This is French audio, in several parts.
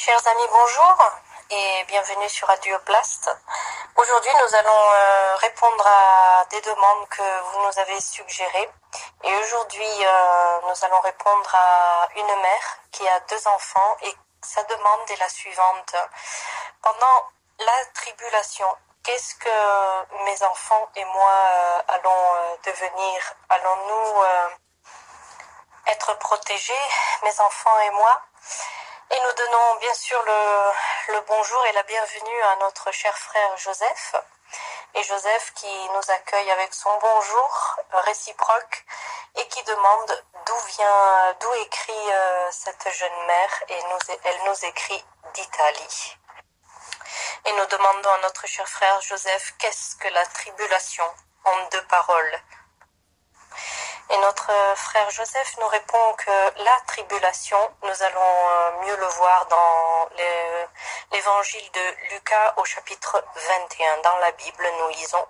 Chers amis, bonjour et bienvenue sur Radioblast. Aujourd'hui, nous allons répondre à des demandes que vous nous avez suggérées. Et aujourd'hui, nous allons répondre à une mère qui a 2 enfants et sa demande est la suivante. Pendant la tribulation, qu'est-ce que mes enfants et moi allons devenir? Allons-nous être protégés, mes enfants et moi? Et nous donnons bien sûr le bonjour et la bienvenue à notre cher frère Joseph. Et Joseph qui nous accueille avec son bonjour réciproque et qui demande d'où écrit cette jeune mère. Et elle nous écrit d'Italie. Et nous demandons à notre cher frère Joseph, qu'est-ce que la tribulation en 2 paroles? Et notre frère Joseph nous répond que la tribulation, nous allons mieux le voir dans l'évangile de Lucas au chapitre 21. Dans la Bible, nous lisons.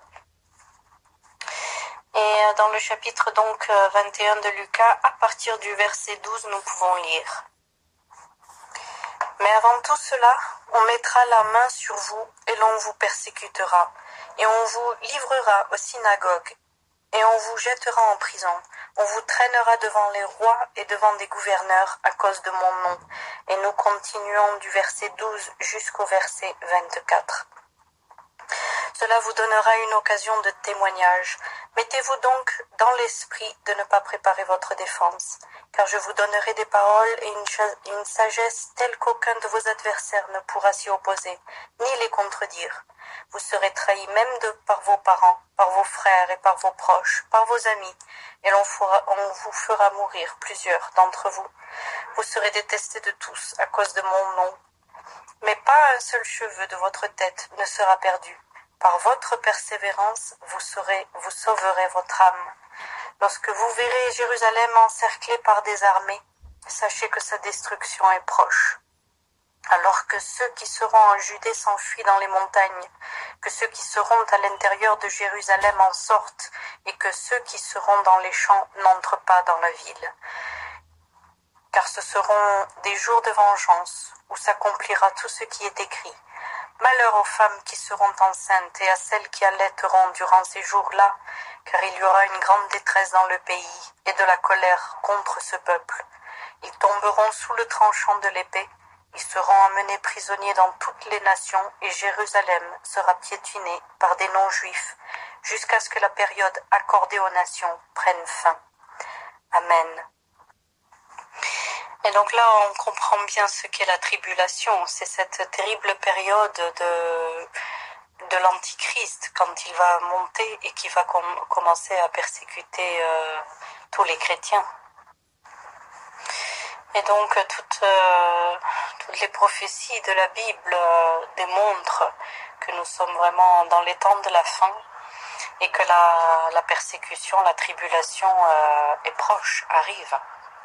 Et dans le chapitre donc 21 de Lucas, à partir du verset 12, nous pouvons lire. Mais avant tout cela, on mettra la main sur vous et l'on vous persécutera, et on vous livrera aux synagogues. Et on vous jettera en prison, on vous traînera devant les rois et devant des gouverneurs à cause de mon nom. Et nous continuons du verset 12 jusqu'au verset 24. Cela vous donnera une occasion de témoignage. Mettez-vous donc dans l'esprit de ne pas préparer votre défense, car je vous donnerai des paroles et une sagesse telle qu'aucun de vos adversaires ne pourra s'y opposer, ni les contredire. Vous serez trahis même par vos parents, par vos frères et par vos proches, par vos amis, et on vous fera mourir plusieurs d'entre vous. Vous serez détestés de tous à cause de mon nom. Mais pas un seul cheveu de votre tête ne sera perdu. Par votre persévérance, vous sauverez votre âme. Lorsque vous verrez Jérusalem encerclée par des armées, sachez que sa destruction est proche. Alors que ceux qui seront en Judée s'enfuient dans les montagnes, que ceux qui seront à l'intérieur de Jérusalem en sortent, et que ceux qui seront dans les champs n'entrent pas dans la ville. Car ce seront des jours de vengeance, où s'accomplira tout ce qui est écrit. Malheur aux femmes qui seront enceintes et à celles qui allaiteront durant ces jours-là, car il y aura une grande détresse dans le pays et de la colère contre ce peuple. Ils tomberont sous le tranchant de l'épée. Ils seront emmenés prisonniers dans toutes les nations et Jérusalem sera piétinée par des non-juifs jusqu'à ce que la période accordée aux nations prenne fin. Amen. Et donc là, on comprend bien ce qu'est la tribulation. C'est cette terrible période de l'Antichrist quand il va monter et qui va commencer à persécuter tous les chrétiens. Et donc toutes les prophéties de la Bible démontrent que nous sommes vraiment dans les temps de la fin et que la persécution, la tribulation est proche, arrive.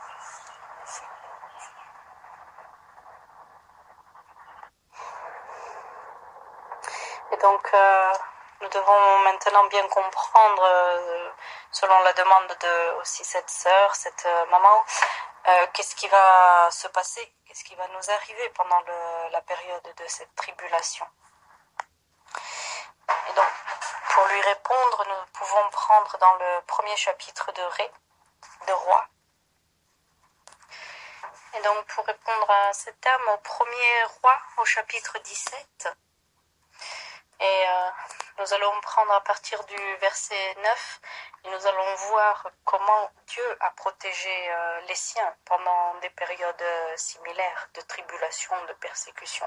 Et donc nous devons maintenant bien comprendre, selon la demande de aussi cette sœur, cette maman, qu'est-ce qui va se passer, qu'est-ce qui va nous arriver pendant la période de cette tribulation. Et donc, pour lui répondre, nous pouvons prendre dans le premier chapitre de Rois. Et donc, pour répondre à cet terme, au premier Roi, au chapitre 17, et nous allons prendre à partir du verset 9, et nous allons voir comment Dieu a protégé les siens pendant des périodes similaires de tribulation, de persécution.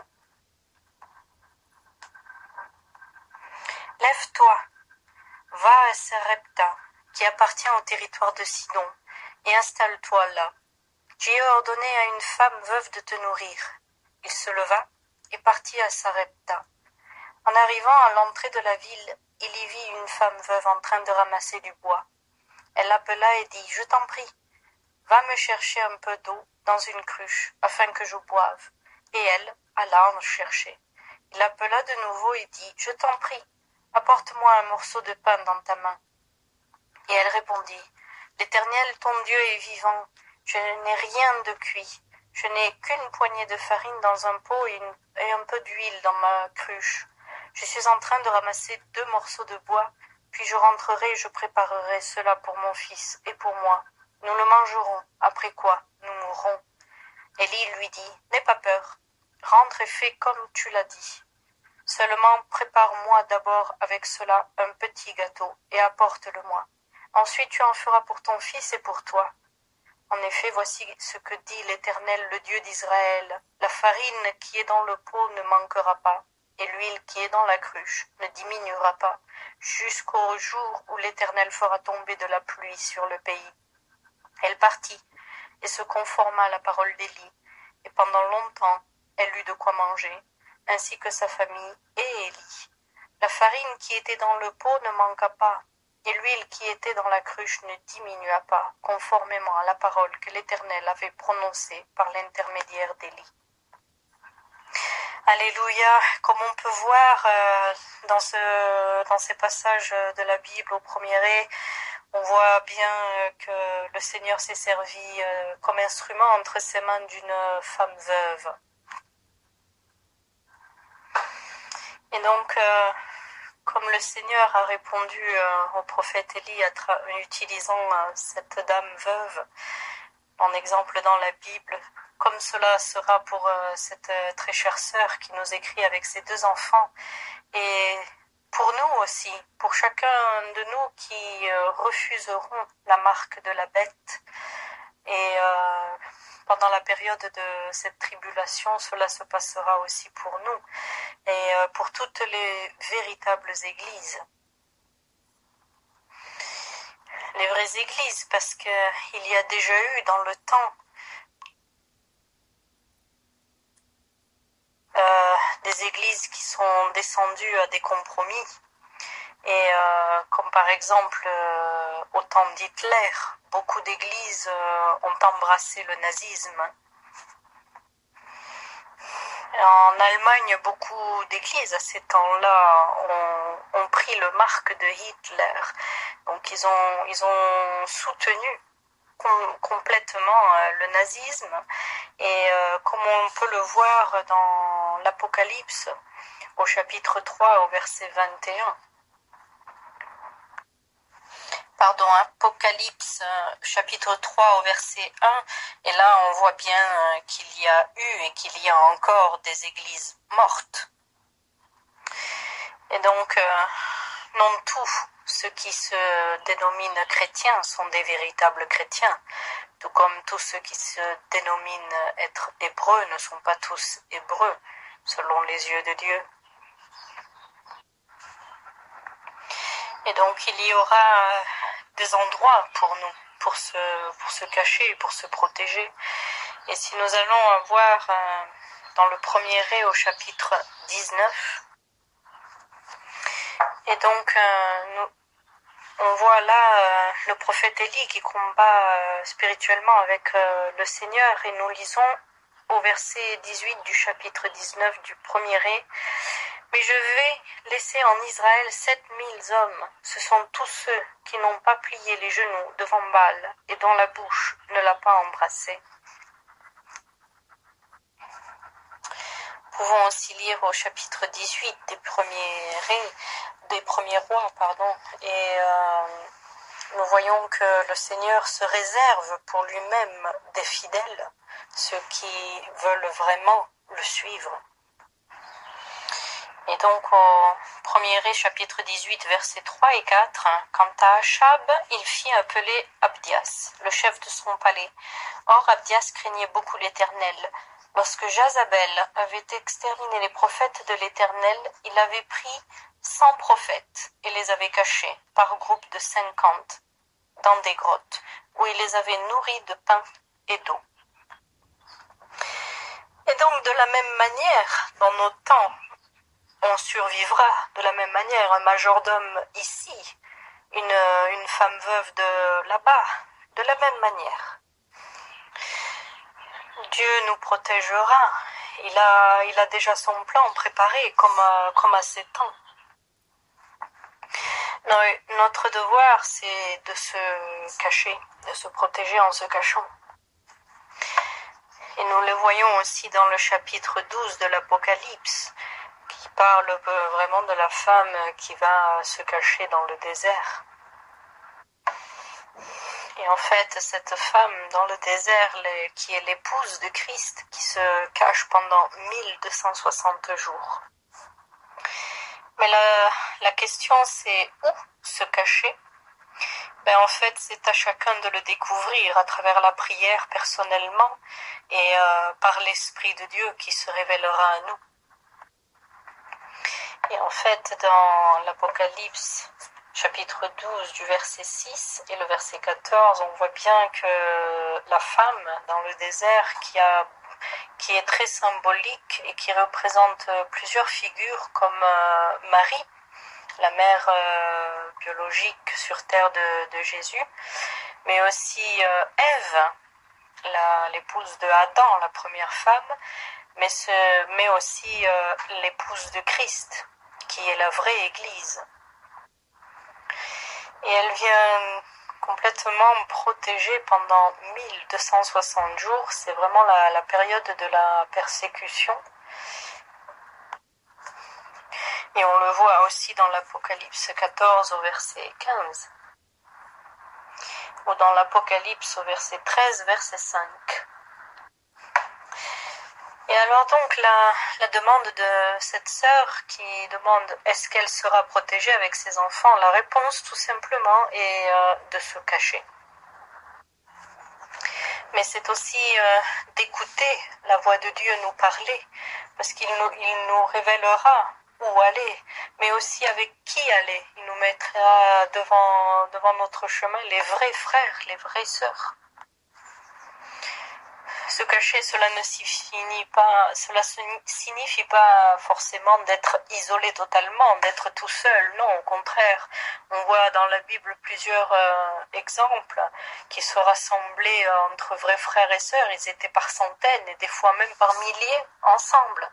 Lève-toi, va à Sarepta, qui appartient au territoire de Sidon, et installe-toi là. J'ai ordonné à une femme veuve de te nourrir. Il se leva et partit à Sarepta. En arrivant à l'entrée de la ville, il y vit une femme veuve en train de ramasser du bois. Elle l'appela et dit « Je t'en prie, va me chercher un peu d'eau dans une cruche, afin que je boive. » Et elle alla en chercher. Il l'appela de nouveau et dit « Je t'en prie, apporte-moi un morceau de pain dans ta main. » Et elle répondit « L'Éternel, ton Dieu, est vivant. Je n'ai rien de cuit. Je n'ai qu'une poignée de farine dans un pot et un peu d'huile dans ma cruche. Je suis en train de ramasser 2 morceaux de bois, puis je rentrerai et je préparerai cela pour mon fils et pour moi. Nous le mangerons, après quoi nous mourrons. Élie lui dit, n'aie pas peur, rentre et fais comme tu l'as dit. Seulement prépare-moi d'abord avec cela un petit gâteau et apporte-le-moi. Ensuite tu en feras pour ton fils et pour toi. En effet, voici ce que dit l'Éternel, le Dieu d'Israël. La farine qui est dans le pot ne manquera pas, et l'huile qui est dans la cruche ne diminuera pas, jusqu'au jour où l'Éternel fera tomber de la pluie sur le pays. Elle partit et se conforma à la parole d'Élie, et pendant longtemps elle eut de quoi manger, ainsi que sa famille et Élie. La farine qui était dans le pot ne manqua pas, et l'huile qui était dans la cruche ne diminua pas, conformément à la parole que l'Éternel avait prononcée par l'intermédiaire d'Élie. Alléluia, comme on peut voir dans ces passages de la Bible au premier ré, on voit bien que le Seigneur s'est servi comme instrument entre ses mains d'une femme veuve. Et donc, comme le Seigneur a répondu au prophète Élie en utilisant cette dame veuve, en exemple dans la Bible, comme cela sera pour cette très chère sœur qui nous écrit avec ses 2 enfants, et pour nous aussi, pour chacun de nous qui refuseront la marque de la bête, et pendant la période de cette tribulation, cela se passera aussi pour nous, et pour toutes les véritables églises. Les vraies églises, parce qu'il y a déjà eu dans le temps des églises qui sont descendues à des compromis, et comme par exemple au temps d'Hitler, beaucoup d'églises ont embrassé le nazisme. En Allemagne, beaucoup d'églises à ces temps-là ont pris le marque de Hitler. Donc ils ont soutenu complètement le nazisme. Et comme on peut le voir dans l'Apocalypse, au chapitre 3, au verset 21. Pardon, Apocalypse chapitre 3 au verset 1, et là on voit bien qu'il y a eu et qu'il y a encore des églises mortes. Et donc, non tous ceux qui se dénominent chrétiens sont des véritables chrétiens, tout comme tous ceux qui se dénominent être hébreux ne sont pas tous hébreux, selon les yeux de Dieu. Et donc il y aura des endroits pour nous, pour se cacher, pour se protéger. Et si nous allons voir dans le premier ré au chapitre 19, et donc on voit là le prophète Élie qui combat spirituellement avec le Seigneur, et nous lisons au verset 18 du chapitre 19 du premier ré. Mais je vais laisser en Israël 7000 hommes. Ce sont tous ceux qui n'ont pas plié les genoux devant Baal et dont la bouche ne l'a pas embrassé. Nous pouvons aussi lire au chapitre 18 des premiers rois, et nous voyons que le Seigneur se réserve pour lui-même des fidèles, ceux qui veulent vraiment le suivre. Et donc au premier ré, chapitre 18, versets 3 et 4, quant à Achab, il fit appeler Abdias, le chef de son palais. Or Abdias craignait beaucoup l'Éternel. Lorsque Jazabel avait exterminé les prophètes de l'Éternel, il avait pris 100 prophètes et les avait cachés par groupe de 50 dans des grottes, où il les avait nourris de pain et d'eau. Et donc de la même manière, dans nos temps, on survivra de la même manière, un majordome ici, une femme veuve de là-bas, de la même manière. Dieu nous protégera, il a déjà son plan préparé comme à ses temps. Notre devoir, c'est de se cacher, de se protéger en se cachant. Et nous le voyons aussi dans le chapitre 12 de l'Apocalypse, qui parle vraiment de la femme qui va se cacher dans le désert. Et en fait, cette femme dans le désert, qui est l'épouse de Christ, qui se cache pendant 1260 jours. Mais la question, c'est où se cacher? En fait, c'est à chacun de le découvrir à travers la prière personnellement et par l'Esprit de Dieu qui se révélera à nous. Et en fait, dans l'Apocalypse, chapitre 12 du verset 6 et le verset 14, on voit bien que la femme dans le désert qui est très symbolique et qui représente plusieurs figures comme Marie, la mère biologique sur terre de Jésus, mais aussi Ève, l'épouse de Adam, la première femme, mais aussi l'épouse de Christ, qui est la vraie Église. Et elle vient complètement protégée pendant 1260 jours. C'est vraiment la période de la persécution. Et on le voit aussi dans l'Apocalypse 14 au verset 15. Ou dans l'Apocalypse au verset 13, verset 5. Et alors donc la demande de cette sœur qui demande est-ce qu'elle sera protégée avec ses enfants, la réponse tout simplement est de se cacher. Mais c'est aussi d'écouter la voix de Dieu nous parler, parce qu'il nous révélera où aller, mais aussi avec qui aller. Il nous mettra devant notre chemin les vrais frères, les vraies sœurs. Se cacher, cela ne signifie pas forcément d'être isolé totalement, d'être tout seul. Non, au contraire, on voit dans la Bible plusieurs exemples qui se rassemblaient entre vrais frères et sœurs. Ils étaient par centaines et des fois même par milliers ensemble.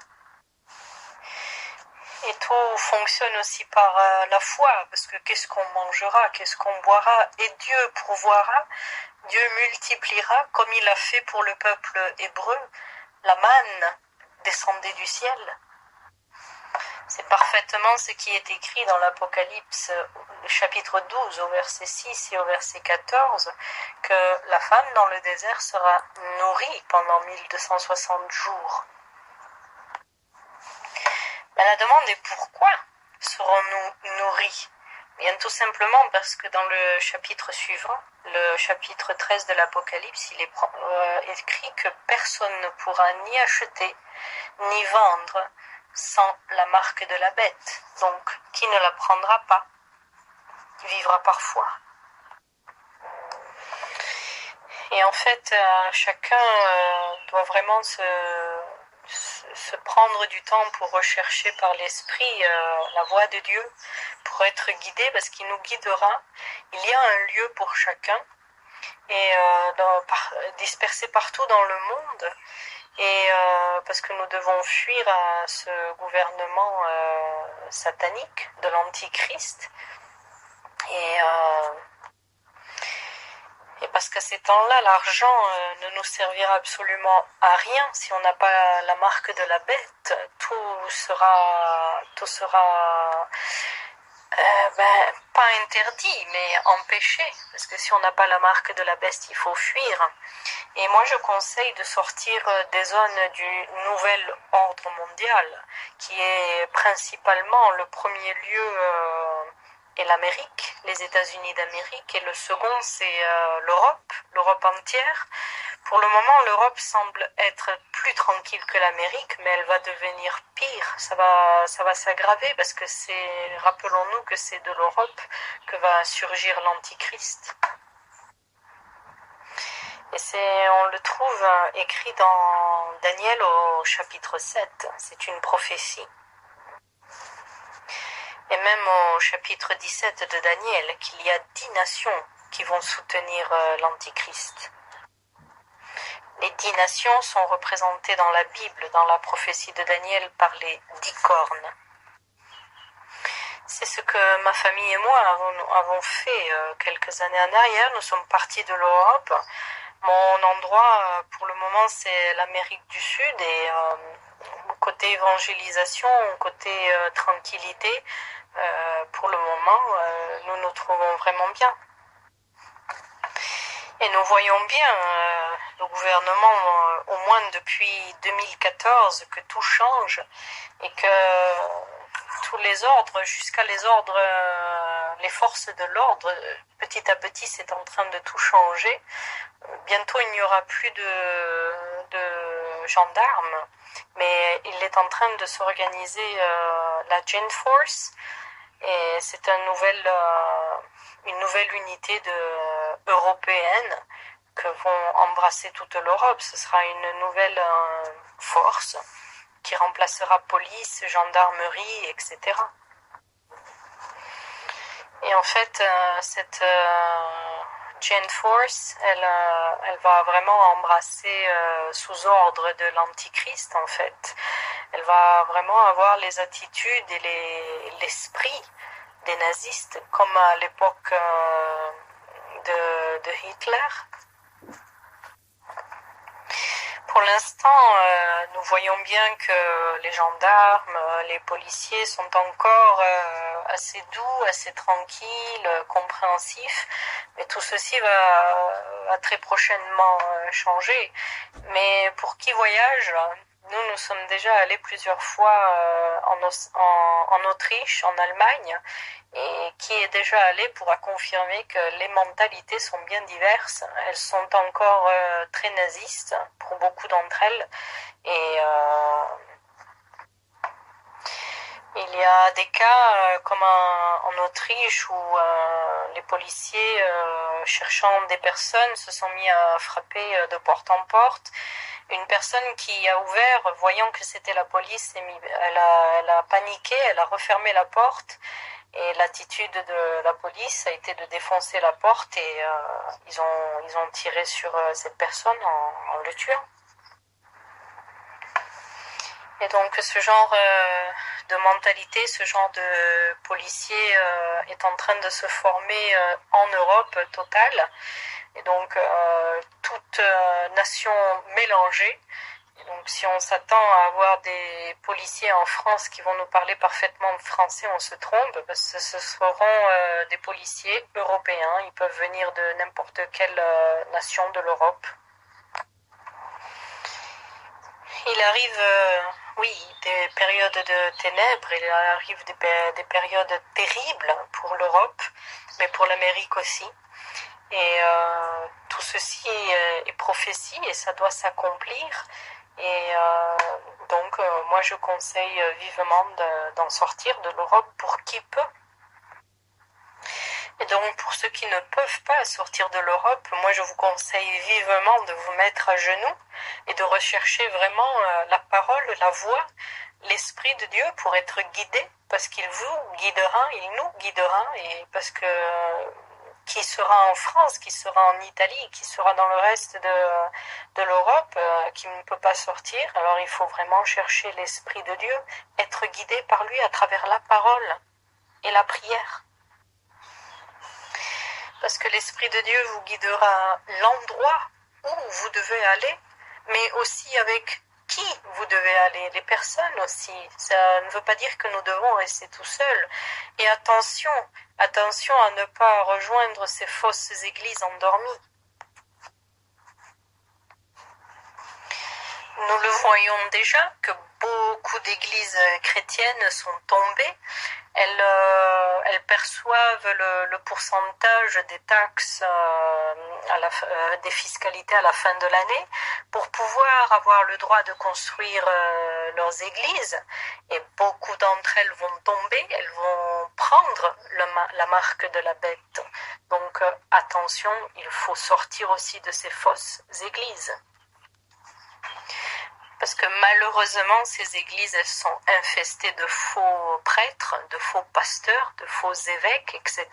Et tout fonctionne aussi par la foi, parce que qu'est-ce qu'on mangera, qu'est-ce qu'on boira, et Dieu pourvoira. Dieu multipliera, comme il a fait pour le peuple hébreu, la manne descendait du ciel. C'est parfaitement ce qui est écrit dans l'Apocalypse, chapitre 12, au verset 6 et au verset 14, que la femme dans le désert sera nourrie pendant 1260 jours. Mais la demande est pourquoi serons-nous nourris? Bien tout simplement parce que dans le chapitre suivant, le chapitre 13 de l'Apocalypse, il est écrit que personne ne pourra ni acheter ni vendre sans la marque de la bête. Donc, qui ne la prendra pas vivra par foi. Et en fait, chacun doit vraiment se prendre du temps pour rechercher par l'esprit la voix de Dieu, pour être guidé, parce qu'il nous guidera. Il y a un lieu pour chacun, et dispersé partout dans le monde, et parce que nous devons fuir à ce gouvernement satanique de l'Antichrist, et parce qu'à ces temps-là, l'argent ne nous servira absolument à rien si on n'a pas la marque de la bête. Tout sera pas interdit, mais empêché. Parce que si on n'a pas la marque de la bête, il faut fuir. Et moi, je conseille de sortir des zones du nouvel ordre mondial, qui est principalement le premier lieu et l'Amérique, les États-Unis d'Amérique, et le second c'est l'Europe entière. Pour le moment, l'Europe semble être plus tranquille que l'Amérique, mais elle va devenir pire, ça va s'aggraver, parce que rappelons-nous que c'est de l'Europe que va surgir l'Antichrist. Et on le trouve écrit dans Daniel au chapitre 7, c'est une prophétie. Et même au chapitre 17 de Daniel, qu'il y a 10 nations qui vont soutenir l'Antichrist. Les 10 nations sont représentées dans la Bible, dans la prophétie de Daniel, par les 10 cornes. C'est ce que ma famille et moi avons fait quelques années en arrière. Nous sommes partis de l'Europe Mon endroit, pour le moment, c'est l'Amérique du Sud et côté évangélisation, côté tranquillité, pour le moment, nous nous trouvons vraiment bien. Et nous voyons bien, le gouvernement, au moins depuis 2014, que tout change et que tous les ordres, jusqu'à les ordres, les forces de l'ordre, petit à petit, c'est en train de tout changer. Bientôt, il n'y aura plus de gendarmes, mais il est en train de s'organiser la Gen Force, et c'est une nouvelle unité européenne que vont embrasser toute l'Europe. Ce sera une nouvelle force qui remplacera police, gendarmerie, etc. Et en fait, cette Gen Force, elle va vraiment embrasser sous ordre de l'Antichrist, en fait. Elle va vraiment avoir les attitudes et l'esprit des nazistes, comme à l'époque de Hitler. Pour l'instant, nous voyons bien que les gendarmes, les policiers sont encore assez doux, assez tranquilles, compréhensifs, mais tout ceci va très prochainement changer. Mais pour qui voyage, nous sommes déjà allés plusieurs fois en Autriche, en Allemagne, et qui est déjà allé pourra confirmer que les mentalités sont bien diverses. Elles sont encore très nazistes pour beaucoup d'entre elles, et il y a des cas comme en Autriche où les policiers cherchant des personnes se sont mis à frapper de porte en porte. Une personne qui a ouvert, voyant que c'était la police, elle a paniqué, elle a refermé la porte, et l'attitude de la police a été de défoncer la porte, et ils ont tiré sur cette personne en le tuant. Et donc ce genre de mentalité, ce genre de policier est en train de se former en Europe totale. Et donc toute nation mélangée. Et donc si on s'attend à avoir des policiers en France qui vont nous parler parfaitement français, on se trompe, parce que ce seront des policiers européens. Ils peuvent venir de n'importe quelle nation de l'Europe. Il arrive, oui, des périodes de ténèbres, il arrive des périodes terribles pour l'Europe, mais pour l'Amérique aussi. Et tout ceci est prophétie et ça doit s'accomplir. Et donc, moi, je conseille vivement d'en sortir de l'Europe pour qui peut. Et donc, pour ceux qui ne peuvent pas sortir de l'Europe, moi, je vous conseille vivement de vous mettre à genoux et de rechercher vraiment la parole, la voix, l'Esprit de Dieu pour être guidé, parce qu'il vous guidera, il nous guidera, et parce que qui sera en France, qui sera en Italie, qui sera dans le reste de l'Europe, qui ne peut pas sortir, alors il faut vraiment chercher l'Esprit de Dieu, être guidé par lui à travers la parole et la prière. Parce que l'Esprit de Dieu vous guidera l'endroit où vous devez aller, mais aussi avec qui vous devez aller, les personnes aussi. Ça ne veut pas dire que nous devons rester tout seuls. Et attention à ne pas rejoindre ces fausses églises endormies. Nous le voyons déjà que beaucoup d'églises chrétiennes sont tombées. Elles perçoivent le pourcentage des taxes, des fiscalités à la fin de l'année pour pouvoir avoir le droit de construire leurs églises. Et beaucoup d'entre elles vont tomber, elles vont prendre la marque de la bête. Donc attention, il faut sortir aussi de ces fausses églises. Parce que malheureusement, ces églises, elles sont infestées de faux prêtres, de faux pasteurs, de faux évêques, etc.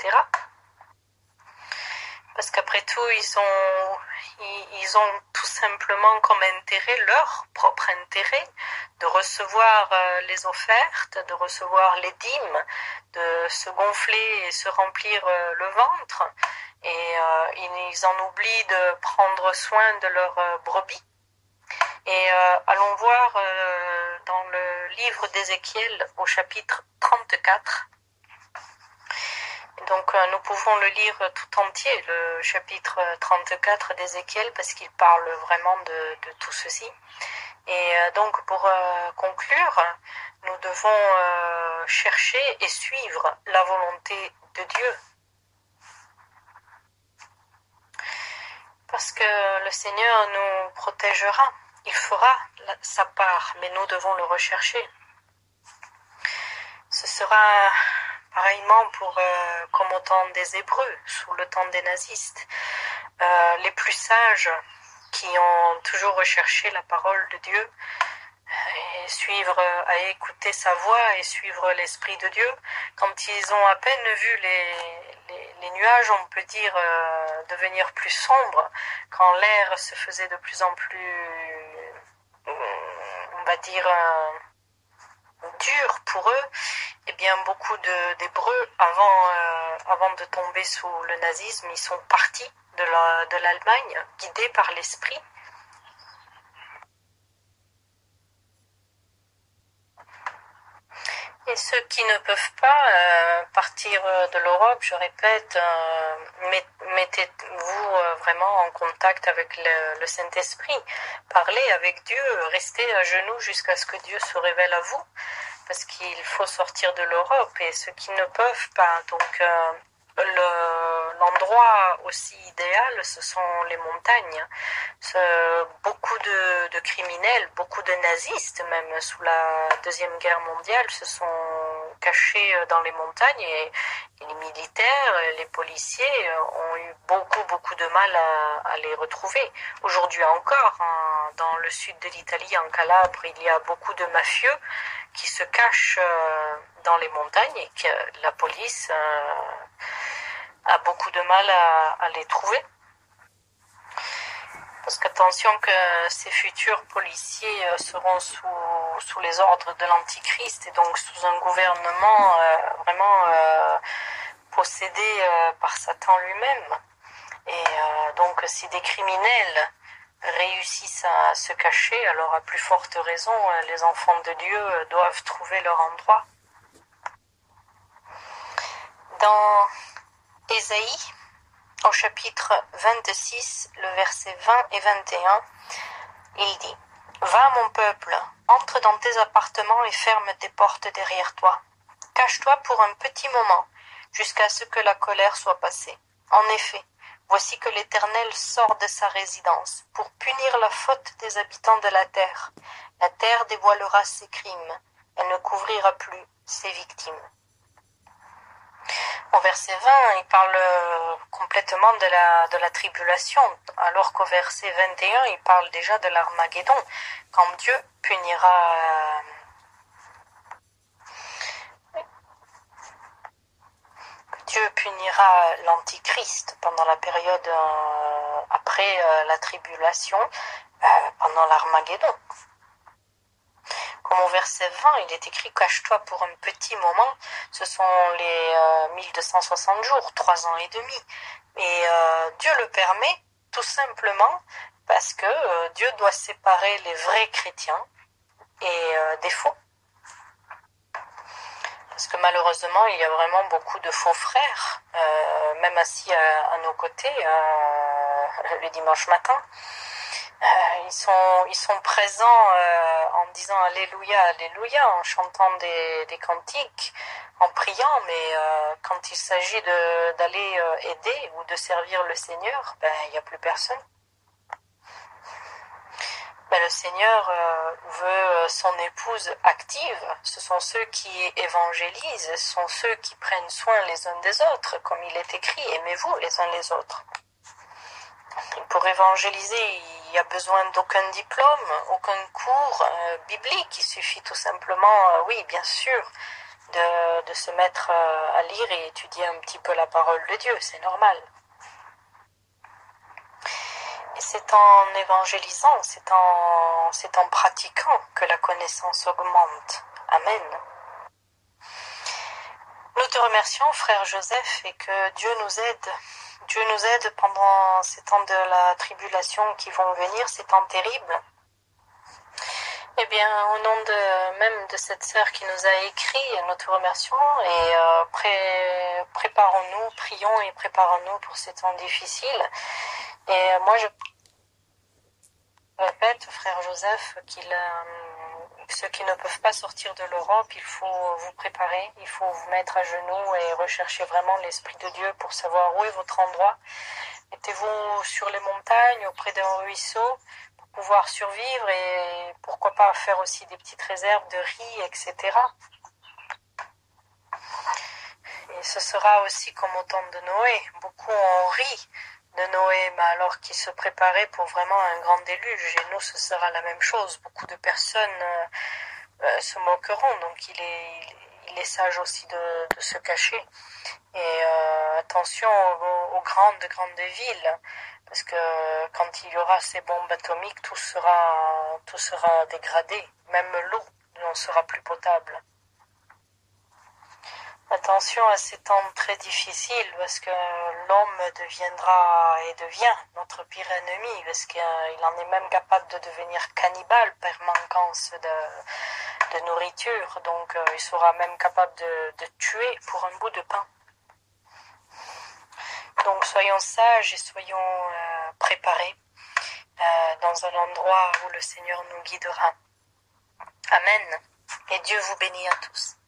Parce qu'après tout, ils ont tout simplement comme intérêt, leur propre intérêt, de recevoir les offertes, de recevoir les dîmes, de se gonfler et se remplir le ventre. et ils en oublient de prendre soin de leurs brebis. Et allons voir dans le livre d'Ézéchiel au chapitre 34. Donc nous pouvons le lire tout entier, le chapitre 34 d'Ézéchiel, parce qu'il parle vraiment de tout ceci. Et donc pour conclure, nous devons chercher et suivre la volonté de Dieu. Parce que le Seigneur nous protégera, il fera sa part, mais nous devons le rechercher. Ce sera pareillement comme au temps des Hébreux, sous le temps des nazistes. Les plus sages qui ont toujours recherché la parole de Dieu et à écouter sa voix et suivre l'Esprit de Dieu, quand ils ont à peine vu les nuages, on peut dire, devenir plus sombres, quand l'air se faisait de plus en plus, on va dire, dur pour eux, eh bien beaucoup d'Hébreux, avant de tomber sous le nazisme, ils sont partis de l'Allemagne, guidés par l'Esprit. Et ceux qui ne peuvent pas partir de l'Europe, je répète, mettez-vous vraiment en contact avec le Saint-Esprit. Parlez avec Dieu, restez à genoux jusqu'à ce que Dieu se révèle à vous, parce qu'il faut sortir de l'Europe. Et ceux qui ne peuvent pas, donc l'endroit aussi idéal, ce sont les montagnes. Beaucoup de criminels, beaucoup de nazistes, même sous la Deuxième Guerre mondiale, se sont cachés dans les montagnes et les militaires, les policiers ont eu beaucoup de mal à les retrouver. Aujourd'hui encore, dans le sud de l'Italie, en Calabre, il y a beaucoup de mafieux qui se cachent dans les montagnes et que la police a beaucoup de mal à les trouver. Parce qu'attention que ces futurs policiers seront sous les ordres de l'Antichrist et donc sous un gouvernement vraiment possédé par Satan lui-même. Et donc si des criminels réussissent à se cacher, alors à plus forte raison, les enfants de Dieu doivent trouver leur endroit. Dans Ésaïe, au chapitre 26, le verset 20 et 21, il dit « Va, mon peuple, entre dans tes appartements et ferme tes portes derrière toi. Cache-toi pour un petit moment, jusqu'à ce que la colère soit passée. En effet, voici que l'Éternel sort de sa résidence pour punir la faute des habitants de la terre. La terre dévoilera ses crimes, elle ne couvrira plus ses victimes. » Au verset 20, il parle complètement de la tribulation, alors qu'au verset 21, il parle déjà de l'Armageddon, quand Dieu punira l'Antichrist pendant la période après la tribulation, pendant l'Armageddon. Comme au verset 20, il est écrit « Cache-toi pour un petit moment », ce sont les 1260 jours, 3 ans et demi. Et Dieu le permet tout simplement parce que Dieu doit séparer les vrais chrétiens et des faux. Parce que malheureusement, il y a vraiment beaucoup de faux frères, même assis à nos côtés le dimanche matin. Ils sont présents en disant Alléluia, Alléluia, en chantant des cantiques, en priant, mais quand il s'agit d'aller aider ou de servir le Seigneur, il n'y a plus personne. Le Seigneur veut son épouse active, ce sont ceux qui évangélisent, ce sont ceux qui prennent soin les uns des autres, comme il est écrit, aimez-vous les uns les autres. Pour évangéliser, il n'y a besoin d'aucun diplôme, aucun cours biblique. Il suffit tout simplement, oui, bien sûr, de se mettre à lire et étudier un petit peu la parole de Dieu, c'est normal. Et c'est en évangélisant, c'est en pratiquant que la connaissance augmente. Amen. Nous te remercions, frère Joseph, et que Dieu nous aide Dieu nous aide pendant ces temps de la tribulation qui vont venir, ces temps terribles. Eh bien, au nom même de cette sœur qui nous a écrit, nous te remercions et préparons-nous, prions et préparons-nous pour ces temps difficiles. Et moi, je répète, frère Joseph, ceux qui ne peuvent pas sortir de l'Europe, il faut vous préparer, il faut vous mettre à genoux et rechercher vraiment l'Esprit de Dieu pour savoir où est votre endroit. Mettez-vous sur les montagnes, auprès d'un ruisseau, pour pouvoir survivre et pourquoi pas faire aussi des petites réserves de riz, etc. Et ce sera aussi comme au temps de Noé. Beaucoup ont ri de Noé, mais alors qu'il se préparait pour vraiment un grand déluge. Et nous, ce sera la même chose. Beaucoup de personnes se moqueront. Donc il est sage aussi de se cacher. Et attention aux grandes villes, parce que quand il y aura ces bombes atomiques, tout sera dégradé. Même l'eau n'en sera plus potable. Attention à ces temps très difficiles, parce que l'homme deviendra et devient notre pire ennemi, parce qu'il en est même capable de devenir cannibale par manquance de nourriture. Donc il sera même capable de tuer pour un bout de pain. Donc soyons sages et soyons préparés dans un endroit où le Seigneur nous guidera. Amen. Et Dieu vous bénit à tous.